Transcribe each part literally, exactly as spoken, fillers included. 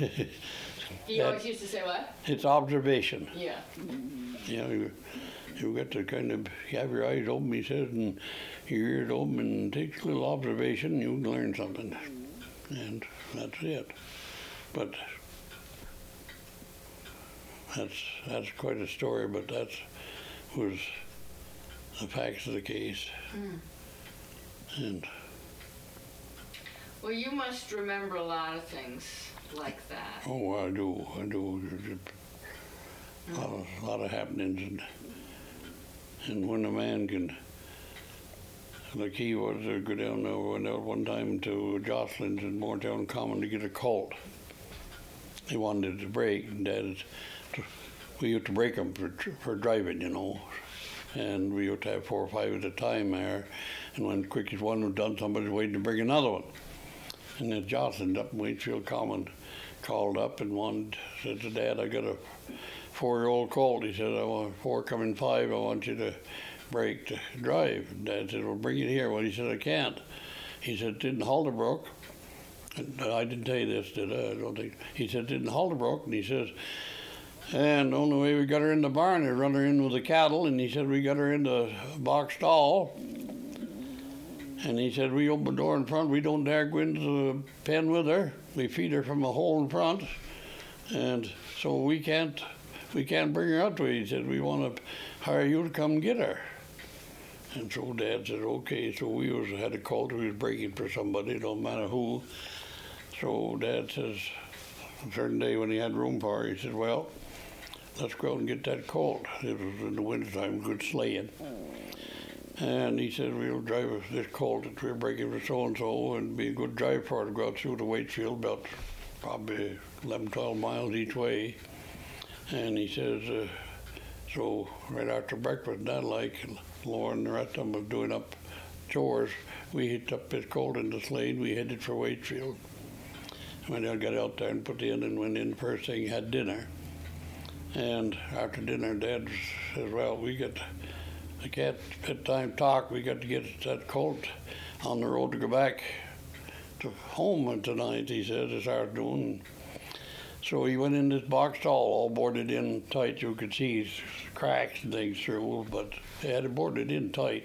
He always used to say what? It's observation. Yeah. You know, you, you got to kind of have your eyes open, he says, and your ears open, and take a little observation, and you can learn something. And that's it. But that's that's quite a story, but that was the facts of the case. Mm. And well, you must remember a lot of things like that. Oh, I do, I do. A lot of, a lot of happenings, and and when a man can, like he was, uh, go down there, went out one time to Jocelyn's in Moretown Common to get a colt. He wanted to break, and Dad, we used to break them for for driving, you know, and we used to have four or five at a time there, and when the quickest one was done, somebody was waiting to bring another one. And then Jocelyn up in Waitsfield Common called up and wanted, said to Dad, I got a four-year-old colt. He said, I want four coming five, I want you to break to drive. And Dad said, well, bring it here. Well, he said, I can't. He said, it's in Halderbrook. And I didn't tell you this, did I? I don't think. He said, it's in Halderbrook. And he says, and the only way we got her in the barn is run her in with the cattle. And he said, we got her in the box stall. And he said, we open the door in front, we don't dare go into the pen with her. We feed her from a hole in front. And so we can't we can't bring her out to you. He said, we want to hire you to come get her. And so Dad said, okay. So we was had a colt, we was breaking for somebody, don't matter who. So Dad says, a certain day when he had room for her, he said, well, let's go out and get that colt. It was in the wintertime, good sleighing. And he said, we'll drive this colt that we're breaking for so-and-so and be a good drive for it to go out through the Waitsfield, about probably eleven, twelve miles each way. And he says, uh, so right after breakfast, Dad, like Lauren and the rest of them was doing up chores, we hitched up his colt in the sleigh, we headed for Waitsfield. When I got out there and put in and went in first thing, had dinner. And after dinner, Dad says, well, we got... I can't spend time talk. We got to get that colt on the road to go back to home tonight, he said, this afternoon. So he went in this box stall, all boarded in tight. You could see cracks and things through, but they had it boarded in tight.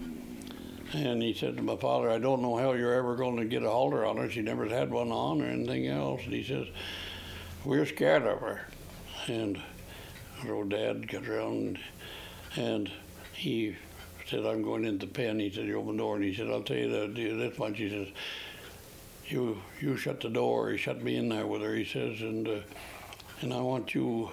And he said to my father, I don't know how you're ever going to get a halter on her. She never had one on or anything else. And he says, we're scared of her. And so Dad got around and he said, I'm going into the pen. He said, you open the door. And he said, I'll tell you that, this much. He says, you you shut the door. He shut me in there with her, he says, and uh, and I want you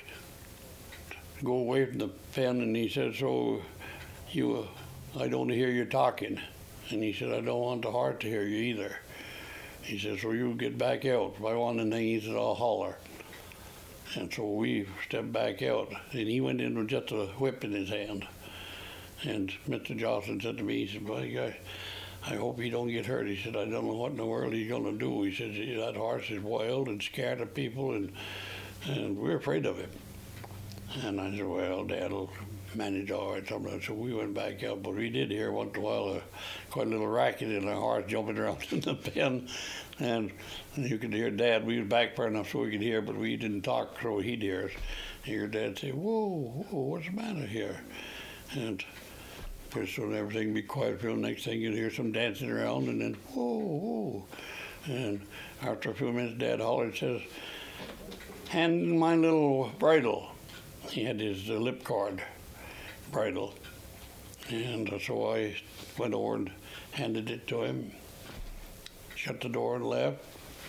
to go away from the pen. And he said, so you, I don't hear you talking. And he said, I don't want the heart to hear you either. He said, so you get back out. If I want anything, he said, I'll holler. And so we stepped back out. And he went in with just a whip in his hand. And Mister Johnson said to me, he said, buddy, I, I hope he don't get hurt. He said, I don't know what in the world he's going to do. He said, that horse is wild and scared of people, and and we're afraid of him. And I said, well, Dad'll manage all right. So we went back out, but we did hear once in a while a, quite a little racket and a horse jumping around in the pen. And, and you could hear Dad. We was back far enough so we could hear, but we didn't talk so he'd hear us. And your Dad say, whoa, whoa, what's the matter here? And pretty soon everything would be quiet for the next thing you'd hear some dancing around, and then whoa, whoa. And after a few minutes, Dad hollered, says, hand my little bridle. He had his uh, lip cord bridle. And uh, so I went over and handed it to him, shut the door and left.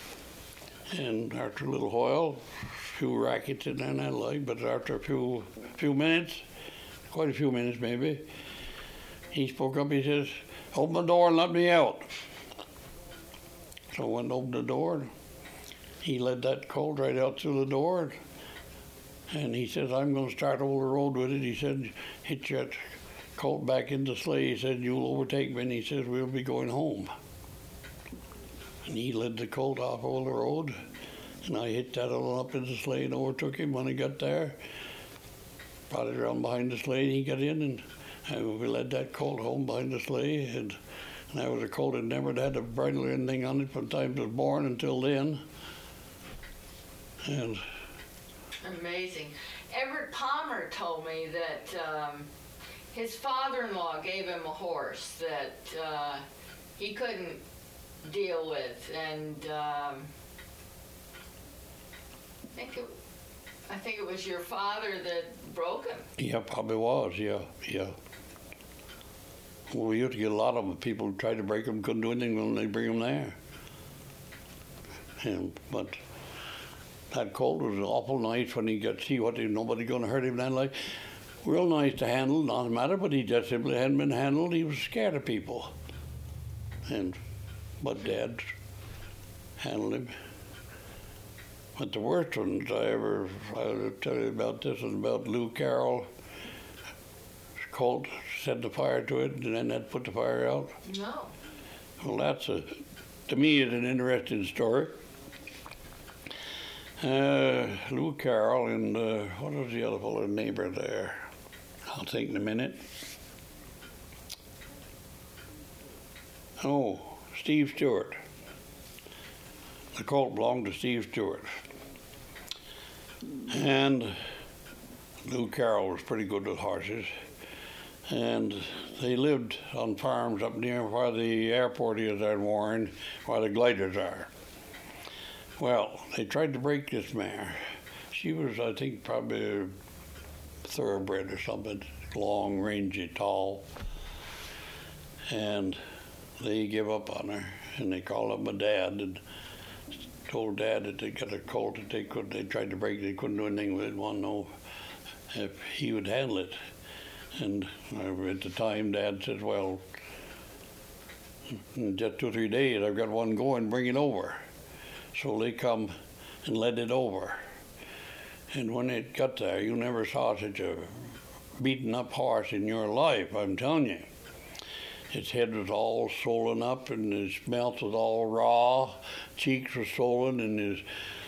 And after a little while, a few rackets in there and that like, but after a few few minutes, quite a few minutes maybe, he spoke up, he says, open the door and let me out. So I went and opened the door. He led that colt right out through the door. And he says, I'm going to start over the road with it. He said, hitch that colt back in the sleigh. He said, you'll overtake me. And he says, we'll be going home. And he led the colt off over the road. And I hitched that all up in the sleigh and overtook him when he got there. Brought it around behind the sleigh, and he got in, and and we led that colt home behind the sleigh, and, and that was a colt that never had a bridle or anything on it from the time it was born until then. And Amazing. Everett Palmer told me that um, his father-in-law gave him a horse that uh, he couldn't deal with, and um, I think it, I think it was your father that broke him. yeah, probably was, yeah, yeah. Well, we used to get a lot of them. People who tried to break them, couldn't do anything when they bring them there. And, but that colt was awful nice when he got see what nobody going to hurt him. Then like real nice to handle, not matter, but he just simply hadn't been handled. He was scared of people. And but Dad handled him. But the worst ones I ever, I'll tell you about this, is about Lou Carroll. Colt set the fire to it, and then that put the fire out. No. Well, that's a, to me, it's an interesting story. Uh, Lou Carroll and uh, what was the other fellow neighbor there? I'll think in a minute. Oh, Steve Stewart. The colt belonged to Steve Stewart. And Lou Carroll was pretty good with horses. And they lived on farms up near where the airport is at Warren, where the gliders are. Well, they tried to break this mare. She was, I think, probably a thoroughbred or something, long, rangy, tall. And they gave up on her, and they called up my dad and told Dad that they got a colt that they could. They tried to break it, they couldn't do anything with it. Want to know if he would handle it. And at the time, Dad said, "Well, in just two or three days, I've got one going. Bring it over." So they come and led it over. And when it got there, you never saw such a beaten up horse in your life, I'm telling you. Its head was all swollen up, and his mouth was all raw, cheeks were swollen, and his,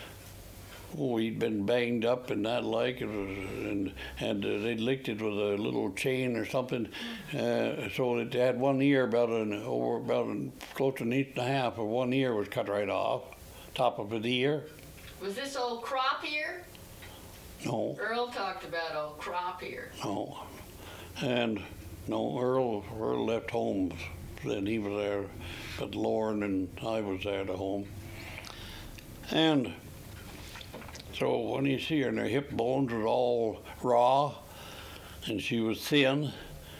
oh, he'd been banged up and that like, it was, and, and uh, they licked it with a little chain or something, uh, so it had one ear about an, over about an, close to an inch and a half, of one ear was cut right off. Top of the ear. Was this old crop ear? No. Earl talked about old crop ear. No. And no, Earl, Earl left home, and he was there, but Lauren and I was there at home. And so when you see her, and her hip bones was all raw, and she was thin,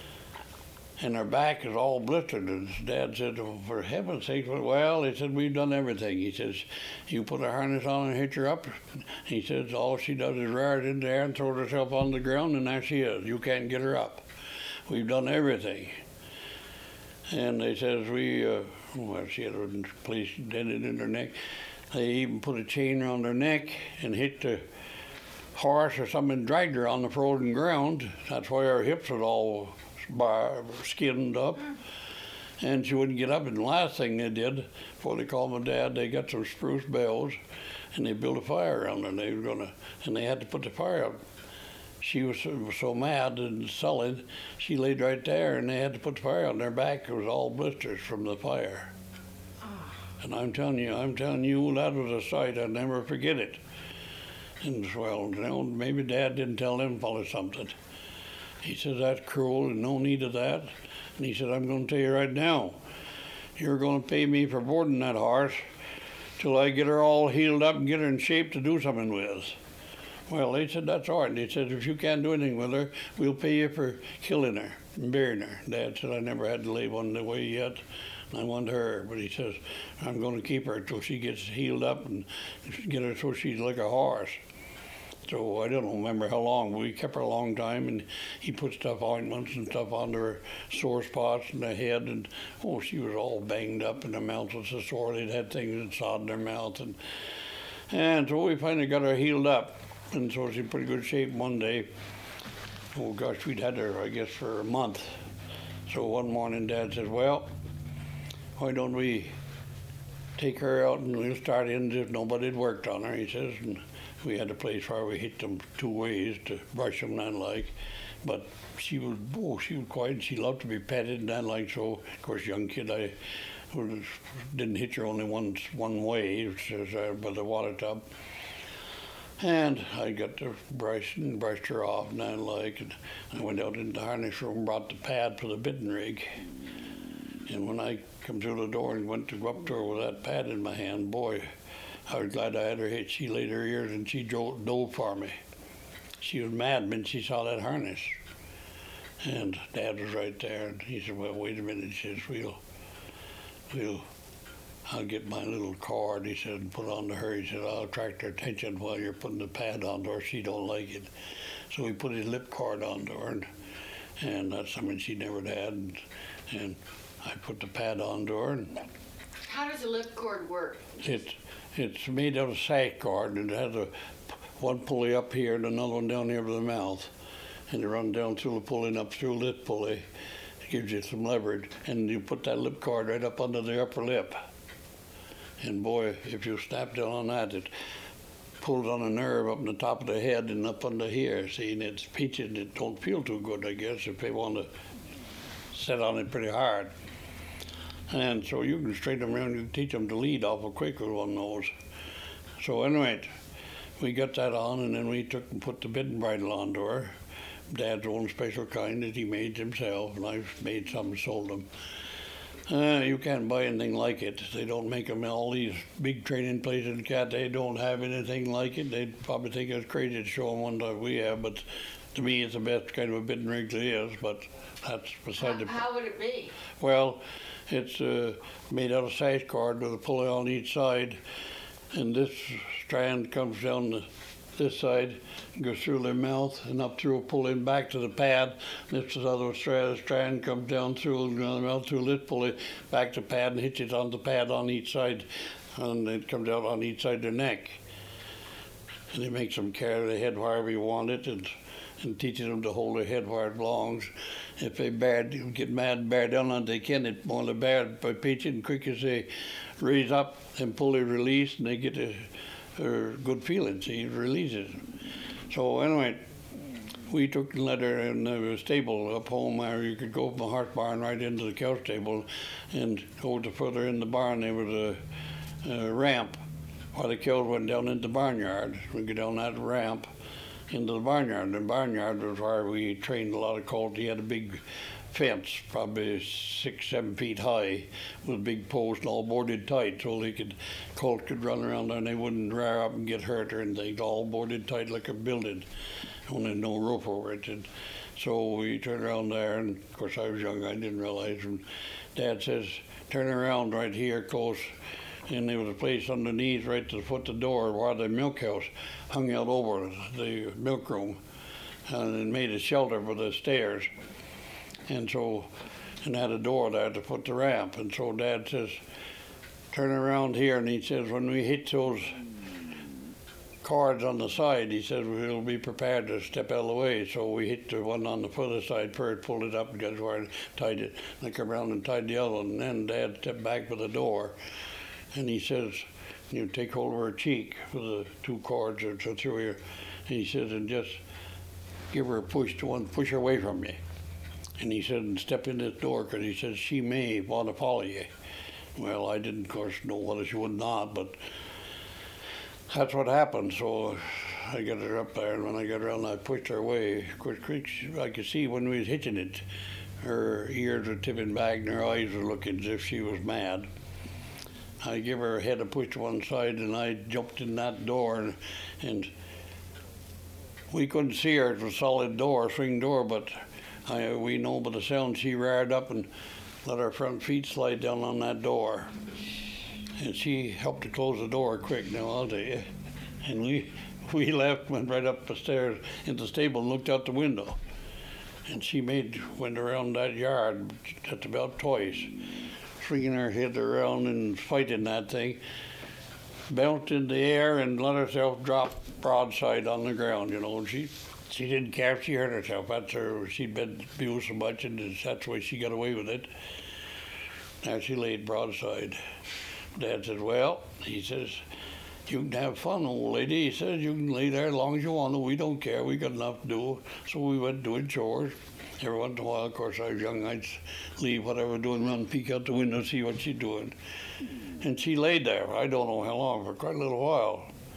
and her back is all blistered. And his Dad said, "Oh, for heaven's sake," well, he said, "We've done everything." He says, "You put a harness on and hitch her up." He says, "All she does is rear it in there and throw herself on the ground, and there she is. You can't get her up. We've done everything." And they says, we, uh, well, she had a place dented in her neck. They even put a chain around her neck and hit the horse or something and dragged her on the frozen ground. That's why her hips was all bar, skinned up, and she wouldn't get up. And the last thing they did, before they called my dad, they got some spruce bales, and they built a fire around her. And they were gonna, and they had to put the fire out. She was so, was so mad and sullen, she laid right there, and they had to put the fire out. And her back was all blisters from the fire. Oh. And I'm telling you, I'm telling you, that was a sight I'd never forget it. And well, you know, maybe Dad didn't tell them fellas something. He says, "That's cruel and no need of that." And he said, "I'm going to tell you right now, you're going to pay me for boarding that horse till I get her all healed up and get her in shape to do something with." Well, they said, "That's all right." And he said, "If you can't do anything with her, we'll pay you for killing her and burying her." Dad said, "I never had to lay one the way yet, and I wanted her." But he says, "I'm going to keep her till she gets healed up and get her so she's like a horse." So I don't remember how long, but we kept her a long time, and he put stuff, ointments and stuff onto her sore spots in the head, and oh, she was all banged up, and her mouth was so sore. They'd had things inside in their mouth, and and so we finally got her healed up, and so she's in pretty good shape one day. Oh gosh, we'd had her, I guess, for a month. So one morning, Dad said, "Well, why don't we take her out and we'll start in as if nobody had worked on her," he says. And we had a place where we hit them two ways to brush them and like, but she was, oh, she was quiet. She loved to be petted and that like, so of course, young kid, I was, didn't hit her only one one way, which is uh, by the water tub. And I got the brush and brushed her off and I like, and I went out in the harness room, brought the pad for the bidding rig. And when I come through the door and went to go up to her with that pad in my hand, boy, I was glad I had her hit. She laid her ears and she dove, dove for me. She was mad when she saw that harness. And Dad was right there, and he said, well, wait a minute. He says, we'll, we'll, I'll get my little cord, he said, and put it on to her. He said, I'll attract her attention while you're putting the pad on to her. She don't like it. So he put his lip cord on to her, and, and that's something she never had. And, and I put the pad on to her. And how does a lip cord work? It, it's made out of sash cord, and it has a one pulley up here and another one down here by the mouth. And you run down through the pulley and up through this pulley. It gives you some leverage. And you put that lip cord right up under the upper lip. And boy, if you snap down on that, it pulls on a nerve up in the top of the head and up under here. See, and it's pinching. It don't feel too good, I guess, if they want to set on it pretty hard. And so you can straighten them around. You can teach them to lead awful quick with one of those. So anyway, we got that on, and then we took and put the bidding bridle onto her. Dad's own special kind that he made himself, and I've made some and sold them. Uh, you can't buy anything like it. They don't make them in all these big training places. Cat, they don't have anything like it. They'd probably think it's crazy to show them one that we have, but to me, it's the best kind of a bidding rig there is. But that's beside how, the. How would it be? Well, it's uh, made out of sash cord with a pulley on each side, and this strand comes down the, this side, goes through their mouth and up through a pulley and back to the pad. This other strand, strand comes down through the mouth through this pulley, back to pad and hits it on the pad on each side, and it comes out on each side of their neck. And it makes them carry their head wherever you want it, and, and teaches them to hold their head where it belongs. If they bear, get mad and bear down on they can, it more they bear by pitching quick as they raise up and pulley release, and they get a, a good feeling. See, it releases. So anyway, we took and let her in the stable up home where you could go from the horse barn right into the cow stable, and go to further in the barn. There was a, a ramp while the cows went down into the barnyard. We go down that ramp into the barnyard. The barnyard was where we trained a lot of colts. He had a big fence, probably six, seven feet high, with big posts and all boarded tight, so they could colts could run around there and they wouldn't rear up and get hurt or anything. All boarded tight like a building, only no roof over it. And so we turned around there, and of course I was young, I didn't realize. And Dad says, "Turn around right here close." And there was a place underneath, right to the foot of the door, where the milk house hung out over the milk room, and it made a shelter for the stairs. And so, and had a door there to put the ramp. And so Dad says, "Turn around here." And he says, when we hit those cords on the side, he says, we'll be prepared to step out of the way. So we hit the one on the further side first, pulled it up and got where I tied it. And I come around and tied the other one. And then Dad stepped back for the door. And he says, you take hold of her cheek with the two cords or so through here. And he says, and just give her a push to one, push her away from you. And he said, and step in this door, because he says, she may want to follow you. Well, I didn't, of course, know whether she would not, but that's what happened. So I got her up there, and when I got around, I pushed her away. Of course, I could see when we was hitching it, her ears were tipping back and her eyes were looking as if she was mad. I give her a head a push to one side, and I jumped in that door, and, and we couldn't see her. It was a solid door, swing door, but I, we know by the sound she reared up and let her front feet slide down on that door. And she helped to close the door quick, now I'll tell you. And we, we left, went right up the stairs into the stable and looked out the window. And she made, went around that yard just about twice, swinging her head around and fighting that thing, bounced in the air and let herself drop broadside on the ground, you know. She she didn't care if she hurt herself. That's her, she'd been abused so much, and that's the way she got away with it. Now she laid broadside. Dad says, well, he says, you can have fun, old lady. He says, you can lay there as long as you want to. We don't care. We got enough to do. So we went doing chores. Every once in a while, of course, I was young, I'd leave whatever I was doing, run, peek out the window, see what she's doing. And she laid there, I don't know how long, for quite a little while.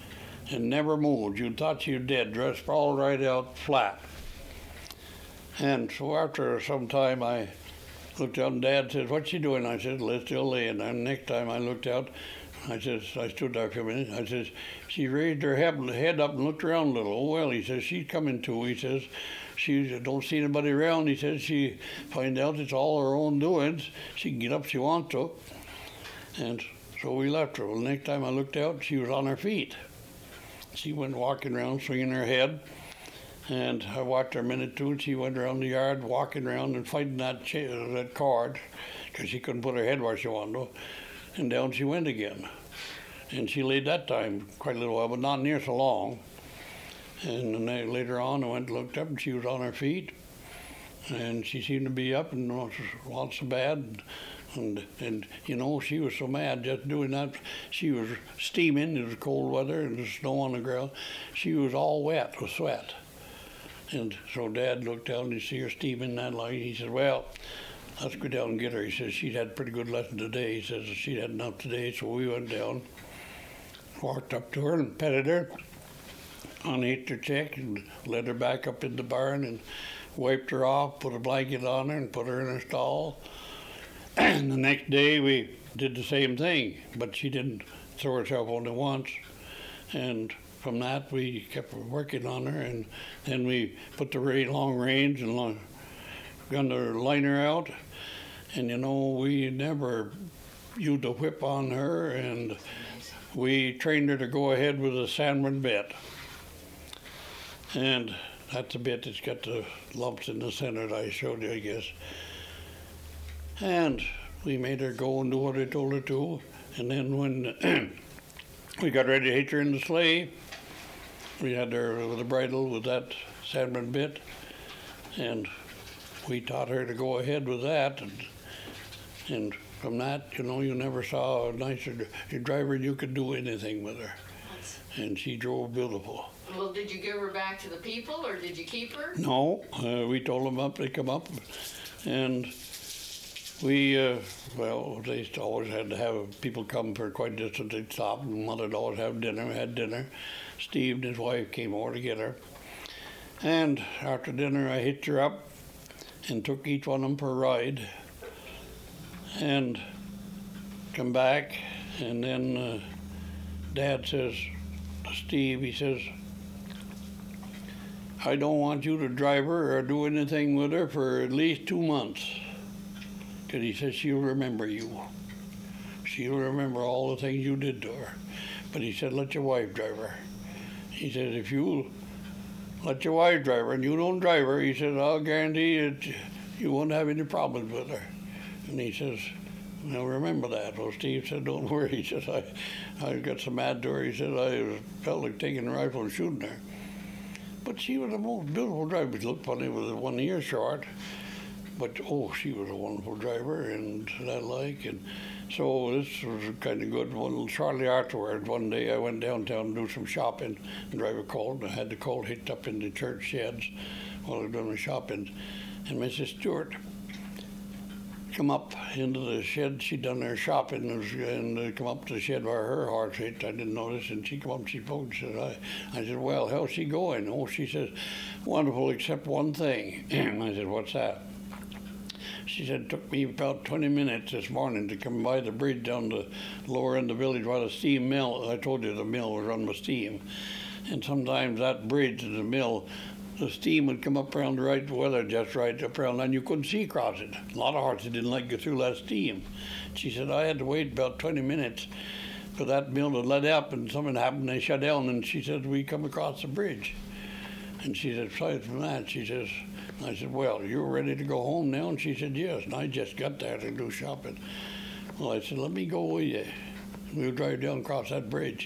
and never moved. You thought she was dead, dressed all right out flat. And so after some time, I looked out, and Dad said, "What's she doing?" I said, "Let's still laying." And next time I looked out, I says, I stood there for a minute. I says, she raised her head, head up and looked around a little. "Oh, well," he says, "she's coming to." He says, "She don't see anybody around." He says, "She find out it's all her own doings. She can get up if she wants to." And so we left her. Well, the next time I looked out, she was on her feet. She went walking around, swinging her head. And I watched her a minute too, and she went around the yard, walking around and fighting that chair, that cord, because she couldn't put her head where she wanted to. And down she went again. And she laid that time quite a little while, but not near so long. And then later on, I went and looked up, and she was on her feet. And she seemed to be up and not so bad. And, and, you know, she was so mad just doing that. She was steaming. It was cold weather, and there's snow on the ground. She was all wet with sweat. And so Dad looked down and he see her steaming that like. He said, "Well, let's go down and get her." He says, "She'd had a pretty good lesson today." He says, "She'd had enough today." So we went down, walked up to her and petted her, unhitched her check, and led her back up in the barn and wiped her off, put a blanket on her, and put her in her stall. And the next day we did the same thing, but she didn't throw herself only once. And from that we kept working on her, and then we put the long reins and long, gun the liner out. And you know, we never used a whip on her, and we trained her to go ahead with a Sandman bit. And that's a bit that's got the lumps in the center that I showed you, I guess. And we made her go and do what I told her to. And then when we got ready to hitch her in the sleigh, we had her with a bridle with that Sandman bit. And we taught her to go ahead with that. And, and from that, you know, you never saw a nicer driver. You could do anything with her. And she drove beautiful. Well, did you give her back to the people, or did you keep her? No, uh, we told them up, they come up, and we, uh, well, they always had to have people come for quite a distance. They'd stop, and Mother'd always have dinner. We had dinner. Steve and his wife came over to get her. And after dinner, I hitched her up and took each one of them for a ride, and come back, and then uh, Dad says to Steve, he says, "I don't want you to drive her or do anything with her for at least two months. Because he says she'll remember you. She'll remember all the things you did to her. But he said, let your wife drive her. He said, if you let your wife drive her and you don't drive her, he said, I'll guarantee that you won't have any problems with her." And he says, "Now remember that." Well, Steve said, "Don't worry." He says, I, I got so mad to her. He said, I felt like taking a rifle and shooting her. But she was the most beautiful driver. She looked funny with one ear short. But, oh, she was a wonderful driver, and that like. And so this was kind of good. Well, shortly afterwards, one day I went downtown to do some shopping and drive a Colt. And I had the Colt hitched up in the church sheds while I was doing my shopping. And Missus Stewart come up into the shed. She'd done her shopping and uh, come up to the shed where her horse hitched. I didn't notice, and she come up and she spoke. She said, I, I said, "Well, how's she going?" "Oh," she says, "wonderful except one thing." And I said, "What's that?" She said, "It took me about twenty minutes this morning to come by the bridge down the lower end of the village where the steam mill," I told you the mill was run with steam, "and sometimes that bridge and the mill, the steam would come up around the right weather, just right up around, and you couldn't see across it. A lot of horses didn't like to go through that steam." She said, "I had to wait about twenty minutes for that mill to let up, and something happened, they shut down," and she said, "We come across the bridge." And she said, aside from that, she says, I said, "Well, you're ready to go home now?" And she said, "Yes." And I just got there to do shopping. Well, I said, "Let me go with you. We'll drive down across that bridge."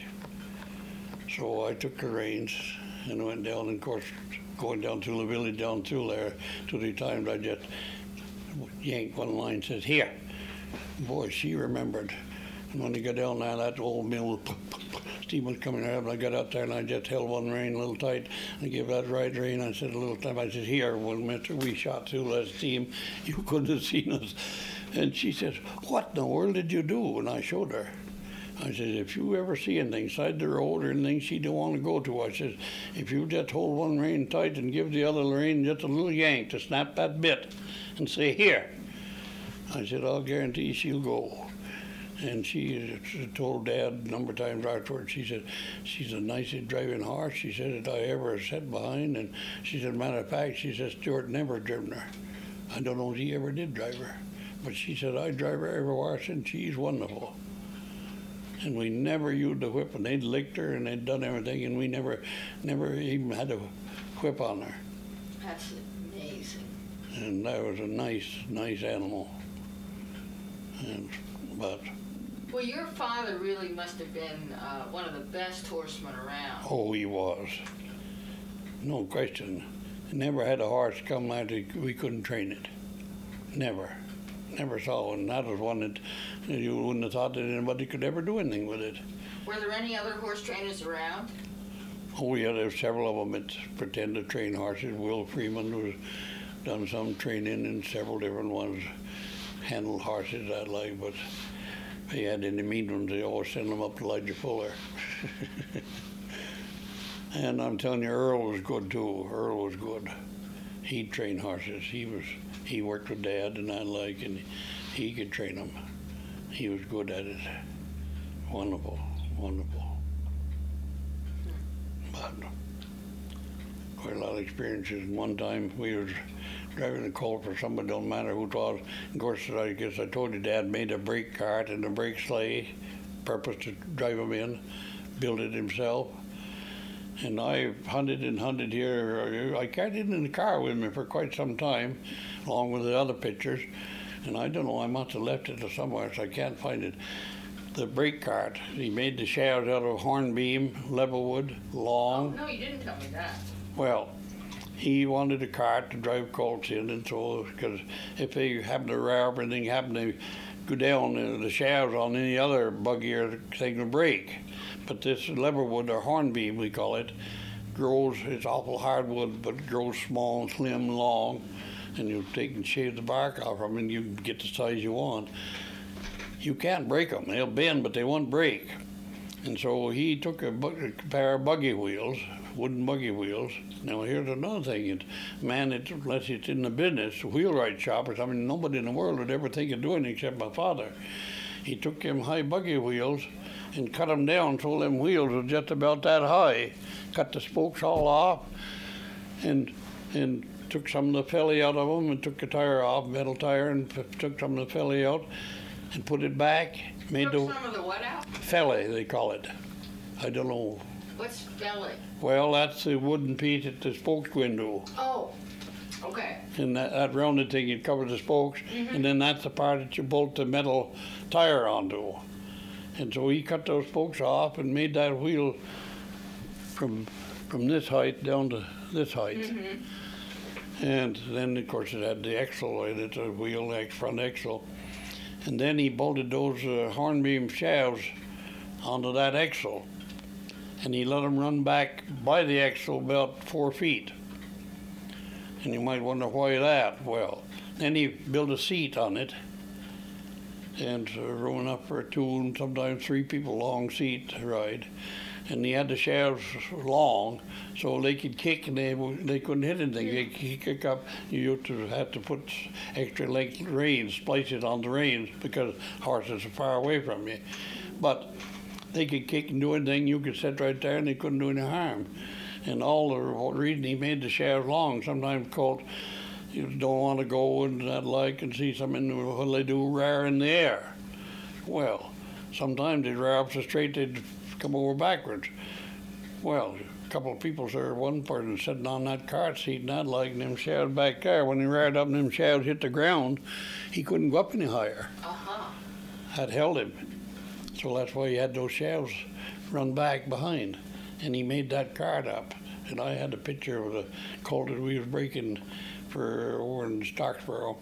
So I took the reins and went down, and of course, going down through the village, down through there, to the times I just yanked one line, says, "Here." Boy, she remembered. And when I got down there, that old mill, steam was coming out, and I got out there and I just held one rein a little tight. I gave that right rein. I said a little time, I said, "Here, when Mister we shot through that steam, you couldn't have seen us." And she says, "What in the world did you do?" And I showed her. I said, if you ever see anything side the road or anything she don't want to go to, I said, if you just hold one rein tight and give the other rein just a little yank to snap that bit and say, here. I said, I'll guarantee she'll go. And she told Dad a number of times afterwards, she said, she's the nicest driving horse, she said, that I ever sat behind. And she said, matter of fact, she said, Stuart never driven her. I don't know if he ever did drive her. But she said, I drive her everywhere since she's wonderful. And we never used the whip, and they'd licked her and they'd done everything, and we never, never even had a whip on her. That's amazing. And that was a nice, nice animal. And, but. Well, your father really must have been uh, one of the best horsemen around. Oh, he was. No question. Never had a horse come out that we couldn't train it. Never. Never saw one. That was one that you wouldn't have thought that anybody could ever do anything with it. Were there any other horse trainers around? Oh yeah, there were several of them that pretend to train horses. Will Freeman was done some training, and several different ones handled horses that like, but if they had any mean ones, they always send them up to Elijah Fuller. And I'm telling you, Earl was good too. Earl was good. He trained horses. He was he worked with Dad and I like, and he could train them. He was good at it. Wonderful, wonderful. But quite a lot of experiences. And one time we was driving a colt for somebody, don't matter who it was. Of course, I guess I told you, Dad made a brake cart and a brake sleigh, purpose to drive them in, built it himself. And I hunted and hunted here. I carried it in the car with me for quite some time, along with the other pictures. And I don't know, I must have left it somewhere, so I can't find it. The brake cart, he made the shafts out of hornbeam, level wood, long. Oh, no, you didn't tell me that. Well, he wanted a cart to drive colts in, and so, because if they happen to rear up or anything happened to go down, uh, the shafts on any other buggy or thing would break. But this leverwood, or hornbeam we call it, grows, it's awful hardwood, but grows small and slim and long, and you take and shave the bark off them and you can get the size you want. You can't break them. They'll bend, but they won't break. And so he took a, bu- a pair of buggy wheels, wooden buggy wheels. Now here's another thing. It, man, it, unless it's in the business, wheelwright shop or something, nobody in the world would ever think of doing it except my father. He took them high buggy wheels and cut them down so them wheels were just about that high. Cut the spokes all off and and took some of the felly out of them and took the tire off, metal tire, and p- took some of the felly out and put it back. Made Took the some of the what out? felly, they call it. I don't know. What's belly? Well, that's the wooden piece that the spokes go into. Oh, okay. And that, that rounded thing, it covers the spokes, Mm-hmm. and then that's the part that you bolt the metal tire onto. And so he cut those spokes off and made that wheel from from this height down to this height. Mm-hmm. And then, of course, it had the axle in it, the wheel, the front axle. And then he bolted those uh, hornbeam shafts onto that axle. And he let them run back by the axle about four feet. And you might wonder why that. Well, then he built a seat on it, and uh, room enough for two and sometimes three people long seat to ride. And he had the shafts long, so they could kick and they they couldn't hit anything. They could kick up. You used to have to put extra length reins, splice it on the reins because horses are far away from you. But they could kick and do anything. You could sit right there and they couldn't do any harm. And all the reason he made the shafts long, sometimes called, you don't want to go and that like and see something, what they do, rear in the air. Well, sometimes they'd rear up so straight they'd come over backwards. Well, a couple of people saw one person sitting on that cart seat and that like, and them shafts back there, when he reared up and them shafts hit the ground, he couldn't go up any higher. Uh-huh. That held him. So that's why he had those shafts run back behind. And he made that cart up. And I had a picture of the colt that we was breaking for over in Stocksboro.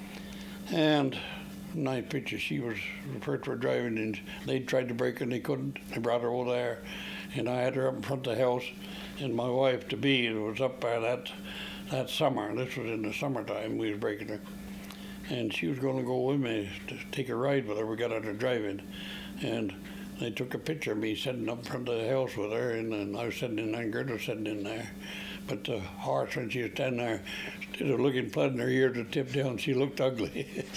And nice picture. She was first for driving, and they tried to break her and they couldn't. They brought her over there, and I had her up in front of the house. And my wife to be was up there that that summer. This was in the summertime. We was breaking her, and she was going to go with me to take a ride with her. We got out of driving, and They took a picture of me sitting up in front of the house with her, and, and I was sitting in there, and Gerda was sitting in there. But the horse, when she was standing there, instead of looking pleasant, her ears would tip down, she looked ugly.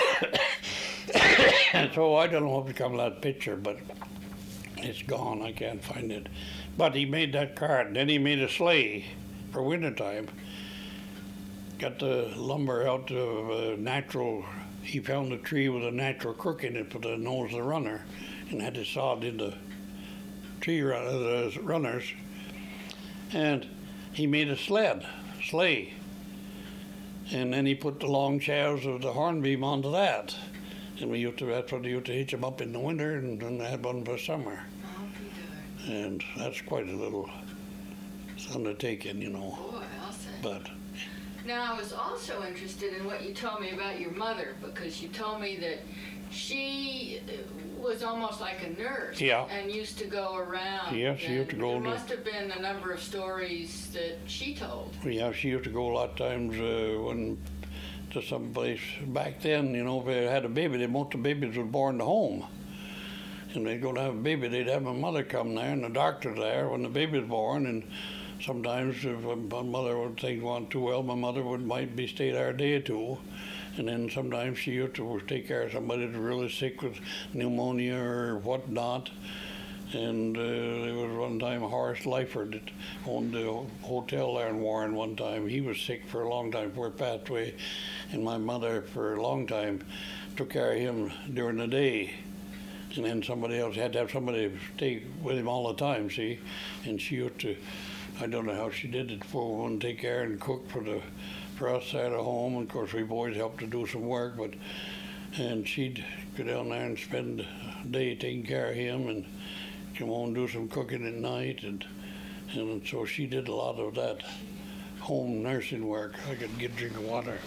And so I don't know what become of that picture, but it's gone. I can't find it. But he made that cart, and then he made a sleigh for wintertime. Got the lumber out of a natural, he found a tree with a natural crook in it for the nose of the runner, and had it sawed into tree run, uh, the runners. And he made a sled, sleigh. And then he put the long shafts of the hornbeam onto that. And we used to, that's what they used to hitch them up in the winter, and then they had one for summer. Oh, be good. And that's quite a little undertaking, you know. Boy, I'll say. But Now, I was also interested in what you told me about your mother, because you told me that she was almost like a nurse. Yeah. And used to go around. Yeah, she used to go There to- must have been a number of stories that she told. yeah, she used to go a lot of times uh, when to some place back then, you know, if they had a baby, they, most of the babies were born to home. And they'd go to have a baby, they'd have my mother come there and the doctor there when the baby was born. And sometimes if my mother would think wasn't too well, my mother would might be stay there a day or two. And then sometimes she used to take care of somebody that was really sick with pneumonia or whatnot. And uh, there was one time Horace Lyford that owned the hotel there in Warren one time. He was sick for a long time before he passed away. And my mother, for a long time, took care of him during the day. And then somebody else had to have somebody stay with him all the time, see? And she used to, I don't know how she did it before, one take care and cook for the for us at home. Of course, we boys helped to do some work, but and she'd go down there and spend a day taking care of him and come home and do some cooking at night. And, and so she did a lot of that home nursing work. I could get a drink of water.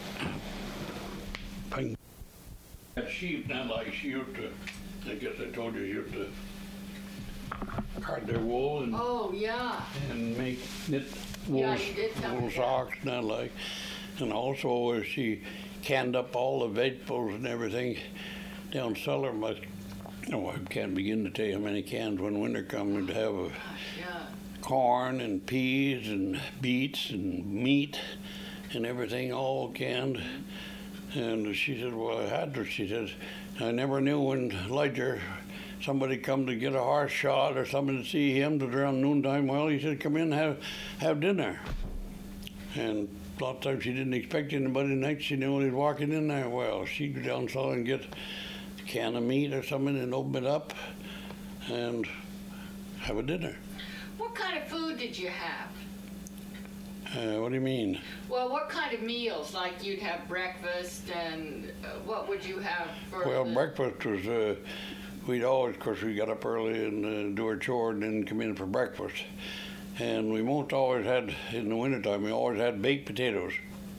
That sheep, not like she used to, I guess I told you, used to card their wool and, Oh, yeah. and make knit wool, Yeah, you did tell me wool that. socks, not like. And also uh, she canned up all the vegetables and everything down cellar. My, oh, I can't begin to tell you how many cans when winter comes to have a Gosh, yeah. corn and peas and beets and meat and everything all canned. And she said, well, I had to. She said, I never knew when Ledger, somebody come to get a horse shot or something to see him to around noontime. Well, he said, come in, have have dinner. And a lot of times she didn't expect anybody. Next, she knew when he was walking in there. Well, she'd go down cellar and get a can of meat or something and open it up and have a dinner. What kind of food did you have? Uh, what do you mean? Well, what kind of meals? Like you'd have breakfast, and uh, what would you have for? Well, the- breakfast was, uh, we'd always, of course, we got up early and uh, do our chore and then come in for breakfast. And we most always had, in the wintertime, we always had baked potatoes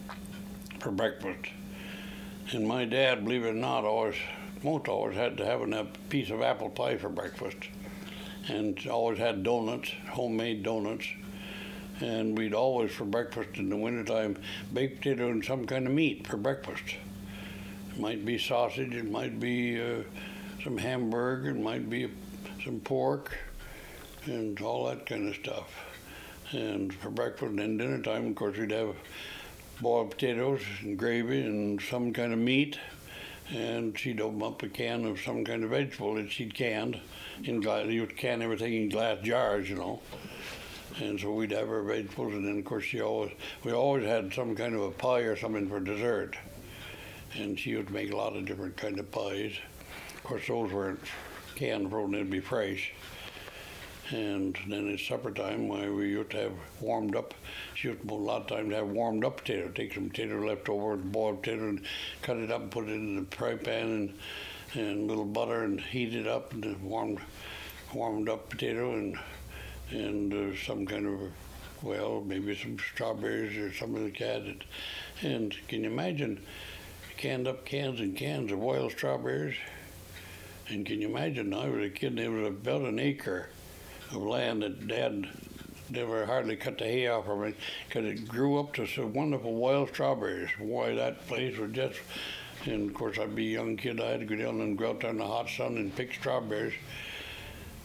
for breakfast. And my dad, believe it or not, always, most always had to have a piece of apple pie for breakfast. And always had donuts, homemade donuts. And we'd always, for breakfast in the wintertime, baked potato and some kind of meat for breakfast. It might be sausage, it might be uh, some hamburger, it might be some pork, and all that kind of stuff. And for breakfast and then dinner time, of course, we'd have boiled potatoes and gravy and some kind of meat. And she'd open up a can of some kind of vegetable that she'd canned in glass. You would can everything in glass jars, you know. And so we'd have our vegetables, and then of course she always, we always had some kind of a pie or something for dessert. And she would make a lot of different kind of pies. Of course, those weren't canned frozen, they'd be fresh. And then at supper time, why we used to have warmed up, she used to a lot of times have warmed up potato, take some potato left over, boiled potato, and cut it up and put it in the fry pan and, and a little butter and heat it up, and then warmed, warmed up potato and and uh, some kind of, well, maybe some strawberries or something like that. And, and can you imagine canned up cans and cans of wild strawberries? And can you imagine, I was a kid, there was about an acre of land that Dad never hardly cut the hay off of it, because it grew up to some wonderful wild strawberries. Why, that place was just, and of course I'd be a young kid, I had to go down and go out there in the hot sun and pick strawberries.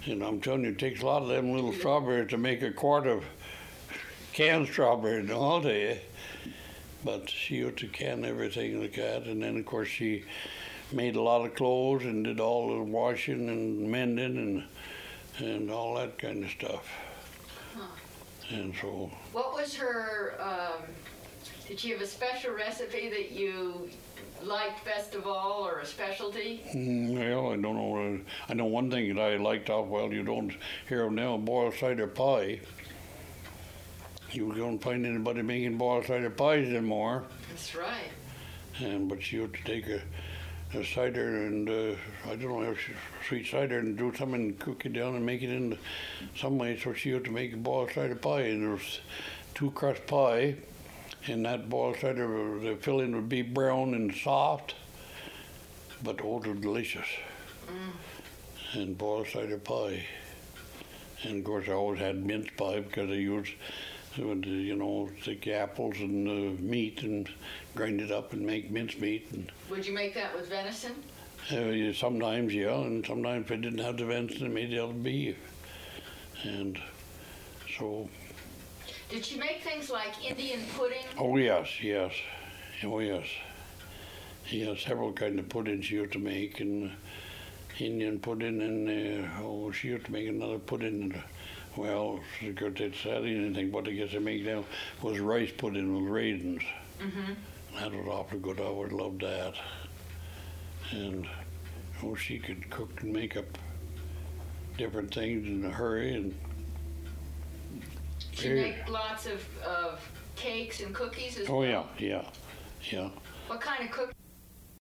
And I'm telling you, it takes a lot of them little strawberries to make a quart of canned strawberries, I'll tell you. But she used to can everything like that. And then, of course, she made a lot of clothes and did all the washing and mending and and all that kind of stuff. Huh. And so... What was her, um, did she have a special recipe that you liked best of all, or a specialty? Mm, well, I don't know. I know one thing that I liked off, well, you don't hear of now, boiled cider pie. You don't find anybody making boiled cider pies anymore. That's right. And, but she used to take a, a cider and, uh, I don't know, sweet cider and do something and cook it down and make it into some way. So she used to make a boiled cider pie, and there was two crust pie. And that boiled cider, the filling would be brown and soft, but oh, it was delicious. Mm. And boiled cider pie. And of course, I always had mince pie because I used, you know, take apples and uh, meat and grind it up and make mince meat. And, would you make that with venison? uh, sometimes, yeah, and sometimes if I didn't have the venison, I made it out of beef. And so... Did she make things like Indian pudding? Oh, yes, yes. Oh, yes. Yeah, several kind of puddings she used to make, and Indian pudding, and uh, oh, she used to make another pudding. And, well, because it's that anything, but I guess I make now was rice pudding with raisins. Mm-hmm. That was awfully good. I always loved that. And oh, she could cook and make up different things in a hurry, and she make lots of, of cakes and cookies as oh, well? Oh, yeah, yeah, yeah. What kind of cookies?